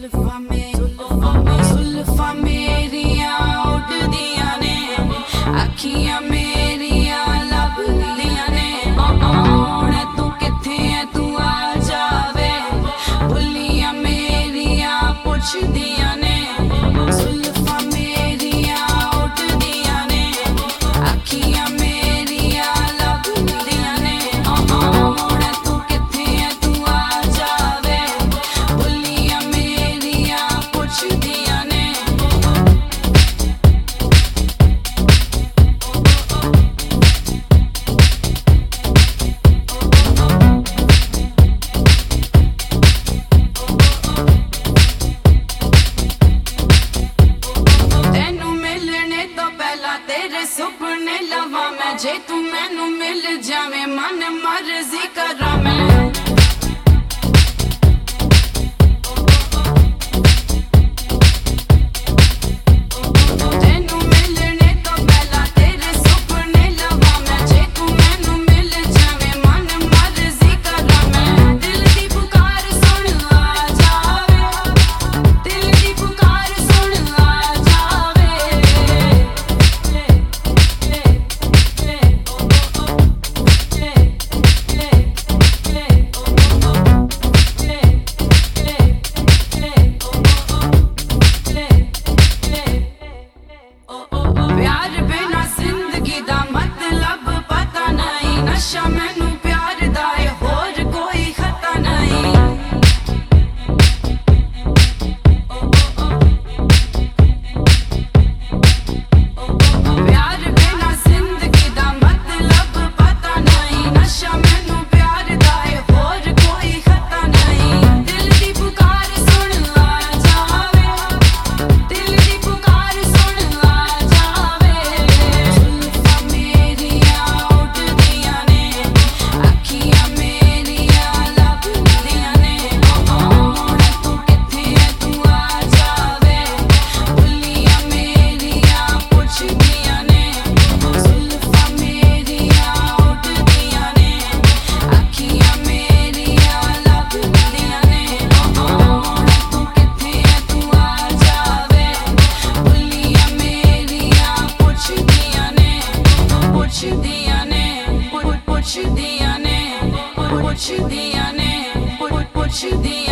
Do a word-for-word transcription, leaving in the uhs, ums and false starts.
जुल्फा में जुल्फा मेरिया उठदियां ने अखियां मेरिया लभदियां ने हुण तू किथे है तू आ जावे भुलियां मेरिया पुछदियां ने जुल्फा मेरिया उठदियां ने अखियां मेरिया लभदियां ने हुण तू किथे है तू आ जावे भुलियां मेरिया पुछदियां ने तेरे सुपने लवा मैं जे तू मैनू मिल जावे मन मर्जी करा मैं push the